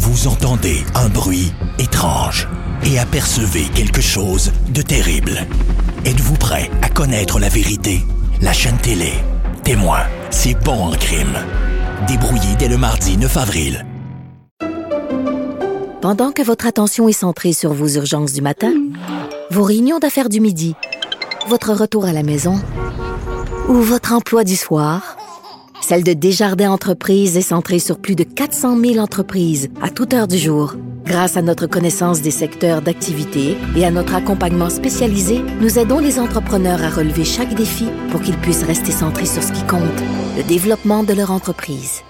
Vous entendez un bruit étrange et apercevez quelque chose de terrible. Êtes-vous prêt à connaître la vérité? La chaîne télé Témoin, c'est bon en crime. Débrouillé dès le mardi 9 avril. Pendant que votre attention est centrée sur vos urgences du matin, vos réunions d'affaires du midi, votre retour à la maison ou votre emploi du soir, celle de Desjardins Entreprises est centrée sur plus de 400 000 entreprises à toute heure du jour. Grâce à notre connaissance des secteurs d'activité et à notre accompagnement spécialisé, nous aidons les entrepreneurs à relever chaque défi pour qu'ils puissent rester centrés sur ce qui compte, le développement de leur entreprise.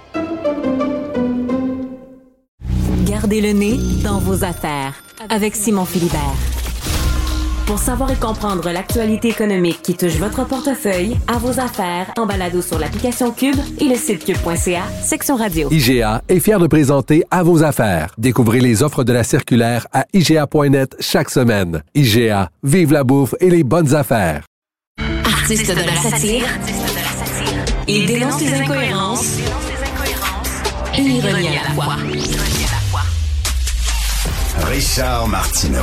Gardez le nez dans vos affaires avec Simon Philibert. Pour savoir et comprendre l'actualité économique qui touche votre portefeuille, à vos affaires, en balado sur l'application Cube et le site cube.ca, section radio. IGA est fier de présenter À vos affaires. Découvrez les offres de la circulaire à IGA.net chaque semaine. IGA, vive la bouffe et les bonnes affaires. Artiste de la satire, il dénonce les incohérences et l'ironie à la fois. Richard Martineau.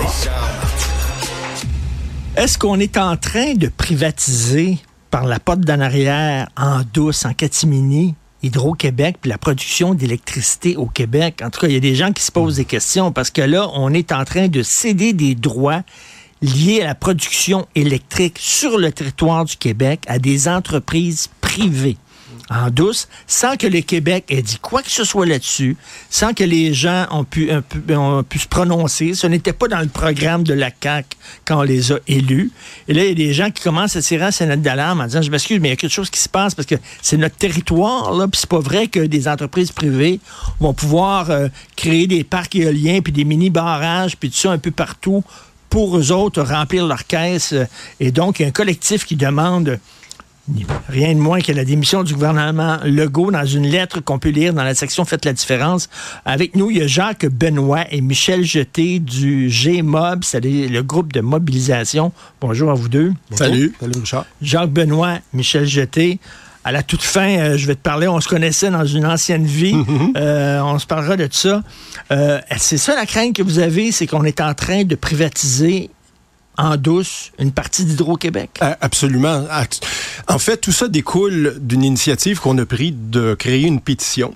Est-ce qu'on est en train de privatiser par la porte d'en arrière, en douce, en catimini, Hydro-Québec puis la production d'électricité au Québec? En tout cas, il y a des gens qui se posent des questions parce que là, on est en train de céder des droits liés à la production électrique sur le territoire du Québec à des entreprises privées. En douce, sans que le Québec ait dit quoi que ce soit là-dessus, sans que les gens ont pu se prononcer. Ce n'était pas dans le programme de la CAQ quand on les a élus. Et là, il y a des gens qui commencent à tirer la sonnette d'alarme en disant « Je m'excuse, mais il y a quelque chose qui se passe parce que c'est notre territoire, là, puis c'est pas vrai que des entreprises privées vont pouvoir créer des parcs éoliens puis des mini-barrages puis tout ça un peu partout pour eux autres remplir leur caisse. » Et donc, il y a un collectif qui demande rien de moins que la démission du gouvernement Legault dans une lettre qu'on peut lire dans la section « Faites la différence ». Avec nous, il y a Jacques Benoît et Michel Jeté du GMob, c'est le groupe de mobilisation. Bonjour à vous deux. Bonjour. Salut Richard. Jacques Benoît, Michel Jeté. À la toute fin, je vais te parler, on se connaissait dans une ancienne vie. On se parlera de tout ça. C'est ça la crainte que vous avez, c'est qu'on est en train de privatiser en douce une partie d'Hydro-Québec? Absolument. En fait, tout ça découle d'une initiative qu'on a prise de créer une pétition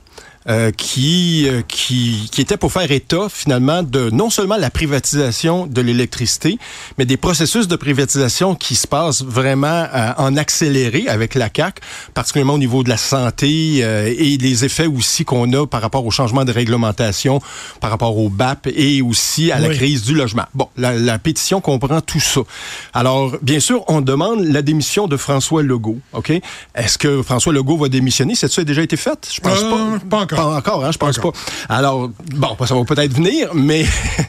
qui était pour faire état, finalement, de non seulement la privatisation de l'électricité, mais des processus de privatisation qui se passent vraiment en accéléré avec la CAQ, particulièrement au niveau de la santé et les effets aussi qu'on a par rapport au changement de réglementation, par rapport au BAP et aussi à la crise du logement. Bon, la pétition comprend tout ça. Alors, bien sûr, on demande la démission de François Legault, OK? Est-ce que François Legault va démissionner? Ça a déjà été fait? Je pense pas. Pas encore. Pas encore, hein, je pense pas. Alors, bon, ça va peut-être venir, mais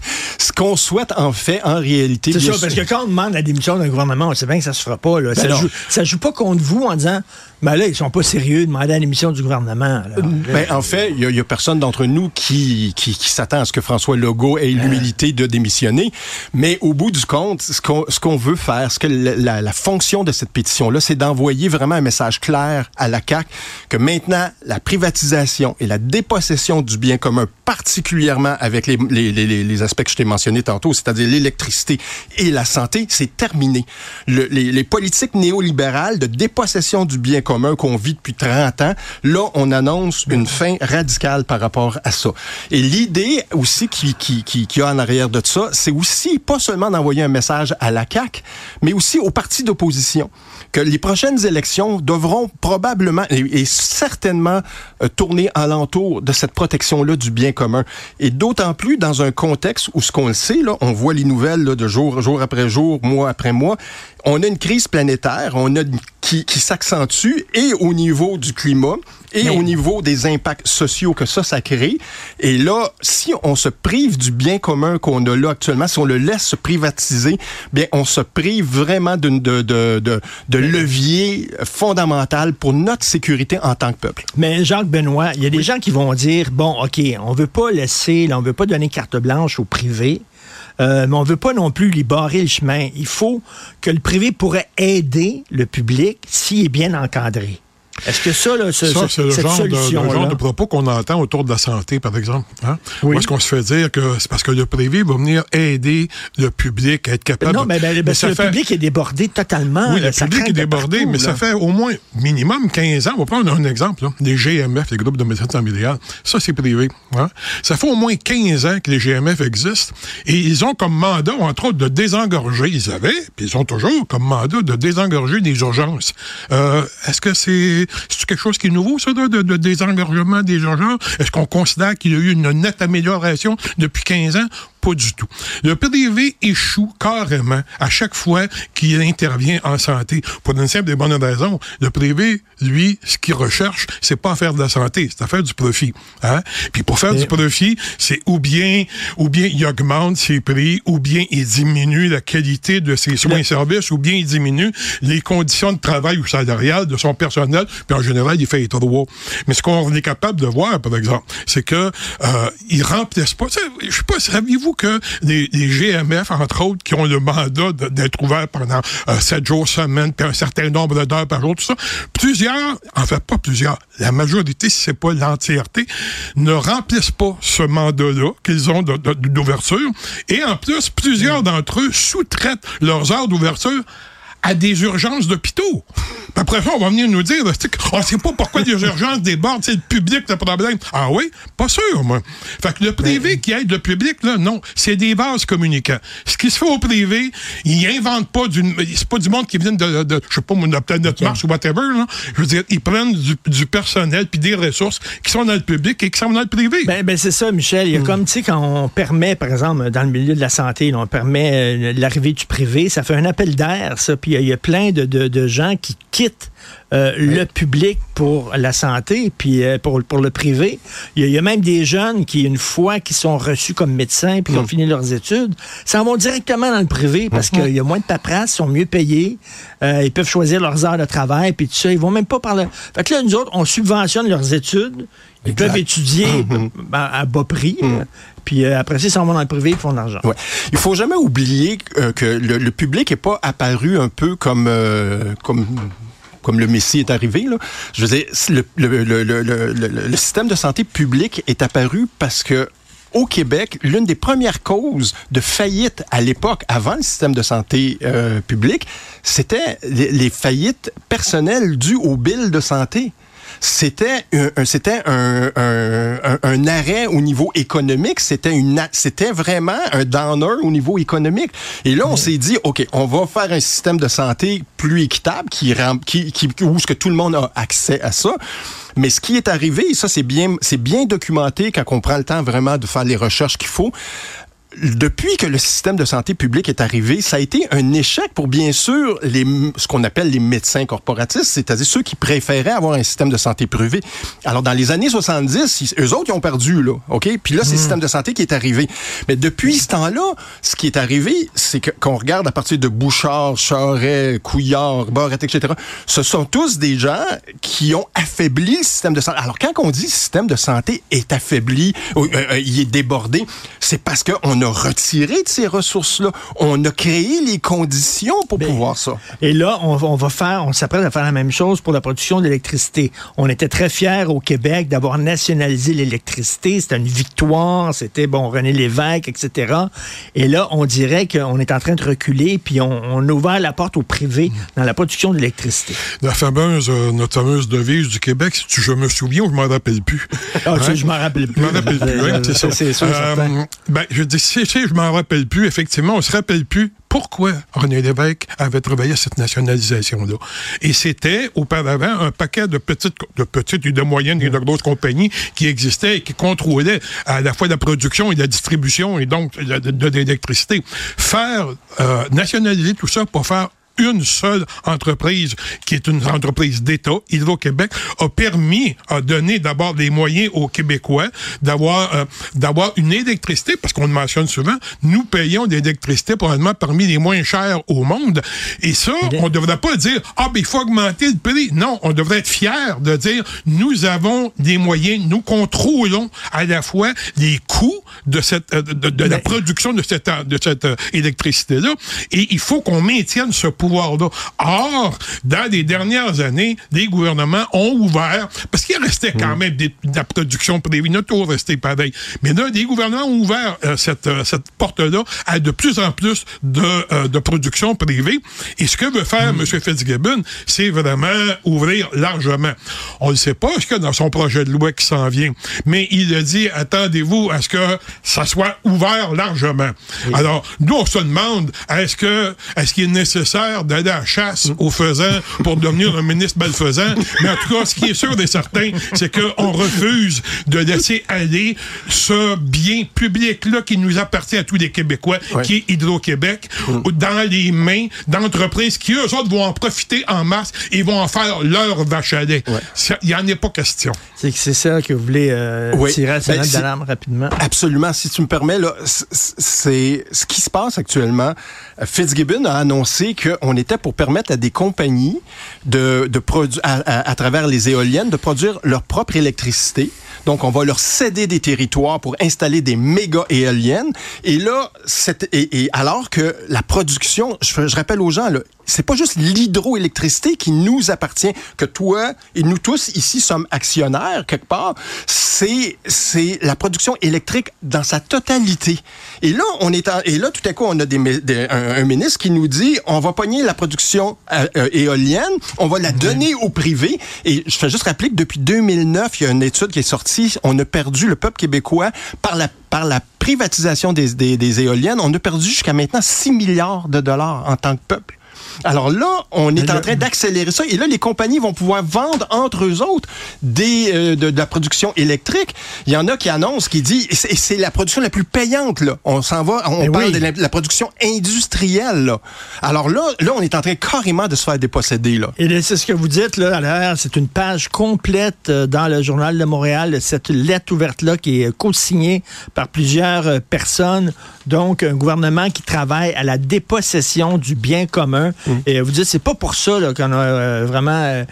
ce qu'on souhaite en fait, en réalité... C'est ça, parce que quand on demande la démission d'un gouvernement, on sait bien que ça se fera pas. Là. Ça joue pas contre vous en disant... Ben là, ils sont pas sérieux de demander la démission du gouvernement. En fait, il y a personne d'entre nous qui s'attend à ce que François Legault ait l'humilité de démissionner. Mais au bout du compte, ce qu'on veut faire, la fonction de cette pétition-là, c'est d'envoyer vraiment un message clair à la CAQ que maintenant, la privatisation et la dépossession du bien commun, particulièrement avec les aspects que je t'ai mentionnés tantôt, c'est-à-dire l'électricité et la santé, c'est terminé. Les politiques néolibérales de dépossession du bien commun qu'on vit depuis 30 ans, là, on annonce une fin radicale par rapport à ça. Et l'idée aussi qui y a en arrière de ça, c'est aussi pas seulement d'envoyer un message à la CAQ, mais aussi aux partis d'opposition, que les prochaines élections devront probablement et certainement tourner alentour de cette protection-là du bien commun. Et d'autant plus dans un contexte où, ce qu'on le sait, là, on voit les nouvelles là, de jour après jour, mois après mois, on a une crise planétaire, qui s'accentue et au niveau du climat et au niveau des impacts sociaux que ça crée. Et là, si on se prive du bien commun qu'on a là actuellement, si on le laisse se privatiser, bien, on se prive vraiment de levier fondamental pour notre sécurité en tant que peuple. Mais Jacques Benoît, il y a des gens qui vont dire, bon, OK, on veut pas on veut pas donner carte blanche au privé, mais on veut pas non plus lui barrer le chemin. Il faut que le privé pourrait aider le public s'il est bien encadré. Est-ce que ça, là, c'est le genre de propos qu'on entend autour de la santé, par exemple. Hein? Oui. Où est-ce qu'on se fait dire que c'est parce que le privé va venir aider le public à être capable... Non, mais le public est débordé totalement. Oui, le public est débordé, mais ça fait au moins minimum 15 ans. On va prendre un exemple, là, les GMF, les groupes de médecins familiales. Ça, c'est privé. Hein? Ça fait au moins 15 ans que les GMF existent et ils ont comme mandat, entre autres, de désengorger. Ils avaient, puis ils ont toujours comme mandat de désengorger des urgences. Est-ce que c'est quelque chose qui est nouveau, ça, de désengorgement des urgences? Est-ce qu'on considère qu'il y a eu une nette amélioration depuis 15 ans? Pas du tout. Le privé échoue carrément à chaque fois qu'il intervient en santé. Pour une simple et bonne raison. Le privé, lui, ce qu'il recherche, c'est pas à faire de la santé, c'est à faire du profit. Hein? Puis pour faire du profit, c'est ou bien il augmente ses prix, ou bien il diminue la qualité de ses soins et services, ou bien il diminue les conditions de travail ou salariales de son personnel, puis en général, il fait les trois. Mais ce qu'on est capable de voir, par exemple, c'est que il remplace pas... Je sais pas, saviez-vous que les GMF, entre autres, qui ont le mandat d'être ouverts pendant 7 jours semaine, puis un certain nombre d'heures par jour, tout ça, pas plusieurs, la majorité, si c'est pas l'entièreté, ne remplissent pas ce mandat-là qu'ils ont d'ouverture. Et en plus, plusieurs d'entre eux sous-traitent leurs heures d'ouverture à des urgences d'hôpitaux. Après ça, on va venir nous dire, on ne sait pas pourquoi les urgences débordent, c'est le public le problème. Ah oui? Pas sûr, moi. Fait que le privé qui aide le public, là, non. C'est des vases communicants. Ce qui se fait au privé, ils inventent pas c'est pas du monde qui vient de je sais pas, de la planète Mars ou whatever, là. Je veux dire, ils prennent du personnel puis des ressources qui sont dans le public et qui sont dans le privé. Ben c'est ça, Michel. Il y a comme, tu sais, quand on permet, par exemple, dans le milieu de la santé, là, on permet l'arrivée du privé, ça fait un appel d'air, ça, puis il y a plein de gens qui quittent le public pour la santé, puis pour le privé. Il y a même des jeunes qui, une fois qu'ils sont reçus comme médecins puis qui ont fini leurs études, s'en vont directement dans le privé parce qu'il y a moins de paperasse, ils sont mieux payés, ils peuvent choisir leurs heures de travail, puis tout ça. Ils vont même pas par le... Fait que là, nous autres, on subventionne leurs études. Ils peuvent étudier à bas prix. Puis après ça, ils s'en vont dans le privé, ils font de l'argent. Ouais. Il faut jamais oublier que le public n'est pas apparu un peu comme le Messie est arrivé, là. Je veux dire, le système de santé public est apparu parce que au Québec, l'une des premières causes de faillite à l'époque, avant le système de santé public, c'était les faillites personnelles dues aux billes de santé. C'était un arrêt au niveau économique, c'était vraiment un downer au niveau économique. Et là, on s'est dit, OK, on va faire un système de santé plus équitable où ce que tout le monde a accès à ça. Mais ce qui est arrivé, et ça c'est bien documenté quand on prend le temps vraiment de faire les recherches qu'il faut. Depuis que le système de santé publique est arrivé, ça a été un échec pour, bien sûr, ce qu'on appelle les médecins corporatistes, c'est-à-dire ceux qui préféraient avoir un système de santé privé. Alors, dans les années 70, eux autres, ils ont perdu, là, OK? Puis là, c'est le système de santé qui est arrivé. Mais depuis ce temps-là, ce qui est arrivé, c'est qu'on regarde à partir de Bouchard, Charest, Couillard, Barrette, etc., ce sont tous des gens qui ont affaibli le système de santé. Alors, quand on dit le système de santé est affaibli, il est débordé, c'est parce qu'on a retiré de ces ressources-là. On a créé les conditions pour pouvoir ça. Et là, on s'apprête à faire la même chose pour la production d'électricité. On était très fiers au Québec d'avoir nationalisé l'électricité. C'était une victoire. C'était, René Lévesque, etc. Et là, on dirait qu'on est en train de reculer, puis on a ouvert la porte au privé dans la production d'électricité. Notre fameuse devise du Québec, si je me souviens ou je m'en rappelle plus. Je m'en rappelle plus. Je m'en rappelle plus, hein, c'est ça. C'est sûr, je dis, je m'en rappelle plus, effectivement, on se rappelle plus pourquoi René Lévesque avait travaillé à cette nationalisation-là. Et c'était, auparavant, un paquet de petites et de moyennes et de grosses compagnies qui existaient et qui contrôlaient à la fois la production et la distribution et donc de l'électricité. Nationaliser tout ça pour faire une seule entreprise, qui est une entreprise d'État, Hydro-Québec, a donné d'abord les moyens aux Québécois d'avoir une électricité, parce qu'on le mentionne souvent, nous payons l'électricité probablement parmi les moins chers au monde. Et ça, on ne devrait pas dire, il faut augmenter le prix. Non, on devrait être fiers de dire, nous avons des moyens, nous contrôlons à la fois les coûts de la production de cette électricité-là, et il faut qu'on maintienne ce pouvoir pouvoir-là. Or, dans les dernières années, les gouvernements ont ouvert, parce qu'il restait quand même de la production privée, il n'a tout resté pareil. Mais là, les gouvernements ont ouvert cette porte-là à de plus en plus de production privée. Et ce que veut faire M. Fitzgibbon, c'est vraiment ouvrir largement. On ne sait pas ce qu'il y a dans son projet de loi qui s'en vient, mais il a dit, attendez-vous à ce que ça soit ouvert largement. Oui. Alors, nous, on se demande, est-ce qu'il est nécessaire d'aller à la chasse aux faisans pour devenir un ministre malfaisant? Mais en tout cas, ce qui est sûr et certain, c'est qu'on refuse de laisser aller ce bien public-là qui nous appartient à tous les Québécois, qui est Hydro-Québec, dans les mains d'entreprises qui, eux autres, vont en profiter en masse et vont en faire leur vache à lait. Il n'y en est pas question. C'est ça que vous voulez tirer la sonnette d'alarme rapidement. Absolument. Si tu me permets, là, c'est ce qui se passe actuellement. Fitzgibbon a annoncé qu'on était pour permettre à des compagnies de produire, à travers les éoliennes, de produire leur propre électricité. Donc, on va leur céder des territoires pour installer des méga éoliennes. Et là, alors que la production, je rappelle aux gens, là, c'est pas juste l'hydroélectricité qui nous appartient, que toi et nous tous ici sommes actionnaires quelque part. C'est la production électrique dans sa totalité. Et là, tout à coup, on a un ministre qui nous dit, on va pogner la production éolienne, on va la donner au privé. Et je fais juste rappeler que depuis 2009, il y a une étude qui est sortie, on a perdu le peuple québécois par la privatisation des éoliennes, on a perdu jusqu'à maintenant 6 milliards de dollars en tant que peuple. Alors là, on est en train d'accélérer ça. Et là, les compagnies vont pouvoir vendre entre eux autres de la production électrique. Il y en a qui annoncent, qui disent, c'est la production la plus payante, là. On s'en va, on parle de la production industrielle, là. Alors là, on est en train carrément de se faire déposséder, là. Et c'est ce que vous dites, là, à l'air, c'est une page complète dans le Journal de Montréal, cette lettre ouverte-là qui est co-signée par plusieurs personnes. Donc, un gouvernement qui travaille à la dépossession du bien commun. Et vous dites, c'est pas pour ça là, qu'on a vraiment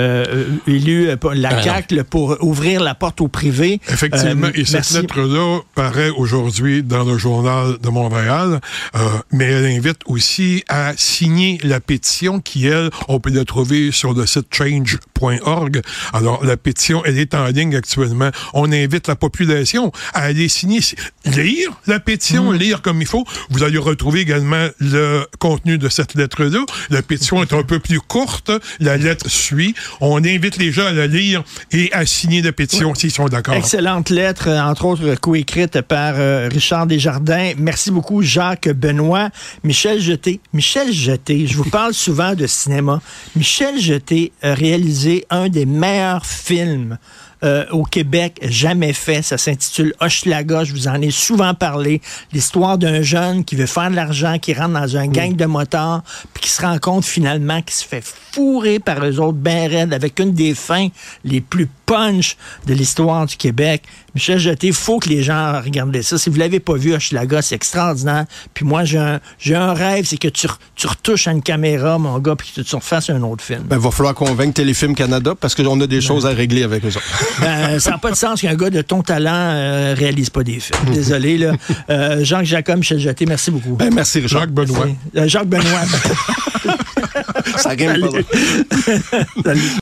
élu la CAQ pour ouvrir la porte au privé. Effectivement, et cette lettre-là paraît aujourd'hui dans le Journal de Montréal, mais elle invite aussi à signer la pétition qui, elle, on peut la trouver sur le site change.org. Alors, la pétition, elle est en ligne actuellement. On invite la population à aller signer, lire la pétition, lire comme il faut. Vous allez retrouver également le contenu de cette lettre-là. La pétition est un peu plus courte. La lettre suit. On invite les gens à la lire et à signer la pétition s'ils sont d'accord. Excellente lettre, entre autres coécrite par Richard Desjardins. Merci beaucoup, Jacques Benoît. Michel Jeté, je vous parle souvent de cinéma. Michel Jeté a réalisé un des meilleurs films au Québec jamais fait. Ça s'intitule Hochelaga. Je vous en ai souvent parlé. L'histoire d'un jeune qui veut faire de l'argent, qui rentre dans un gang de motards, puis qui se rend compte finalement qu'il se fait fourrer par eux autres ben raides avec une des fins les plus punch de l'histoire du Québec. Michel Jeté, il faut que les gens regardent ça. Si vous ne l'avez pas vu, Hochelaga, c'est extraordinaire. Puis moi, j'ai un rêve, c'est que tu retouches à une caméra, mon gars, puis que tu refasses un autre film. Il va falloir convaincre Téléfilm Canada parce qu'on a des choses à régler avec eux autres. Ça n'a pas de sens qu'un gars de ton talent réalise pas des films. Désolé, là. Jacques Jacob, Michel Jeté, merci beaucoup. Merci, Richard. Jacques Benoît. Jacques Benoît. Ça rime pas. Salut.